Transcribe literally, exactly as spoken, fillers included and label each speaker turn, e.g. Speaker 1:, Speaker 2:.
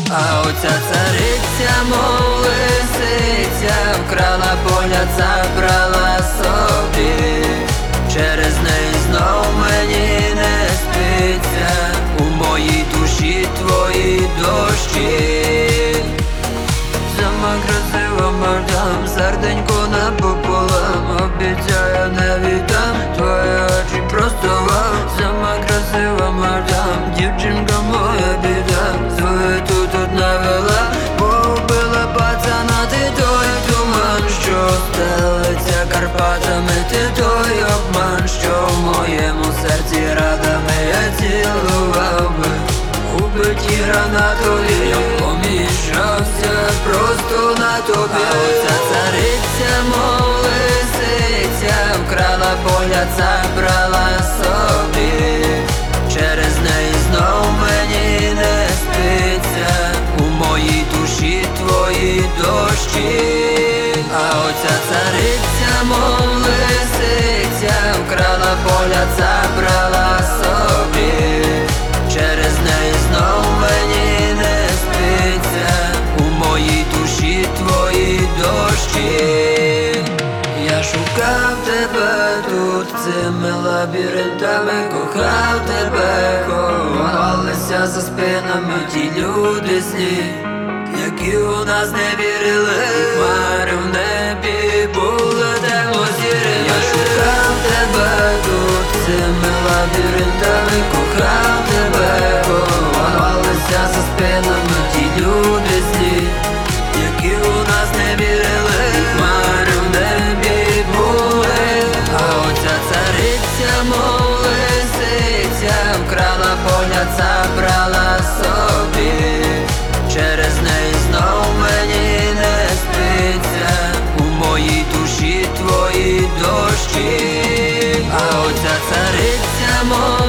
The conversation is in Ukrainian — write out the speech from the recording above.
Speaker 1: А оця цариця, мов лисиця, вкрала поля, забрала собі. Через неї знов мені не спиться, у моїй душі твої дощі. Сама красива мадам, серденько напополам, обіцяю не віддам твої очі просто вам. Сама красива мадам, дівчинка моя біда, свою тут тут навела, побила пацана, ти той туман, що стелиться Карпатами, ти той обман, що в моєму серці радами я цілував би. Убиті гранатові, я поміщався просто на тобі. А оця цариця, мов лисиця, вкрала поля, забрала собі. Через неї знов мені не спиться, у моїй душі твої дощі. А оця цариця, мов лисиця, вкрала поля, забрала собі. Через неї знов мені не спиться, у моїй душі твої дощі. Я шукав тебе тут цими лабіринтами, кохав тебе, ховалися за спинами ті люди злі, які у нас не вірили, хмари в небі були темно-сірі. Я шукав тебе тут цими лабіринтами, кохав тебе, ховалися за спинами ті люди злі, які у нас не вірили, хмари в небі були. А оця цариця, мов лисиця, вкрала поля, забрала собі. Через неї знов мені не спиться, у моїй душі твої дощі. А оця цариця, мов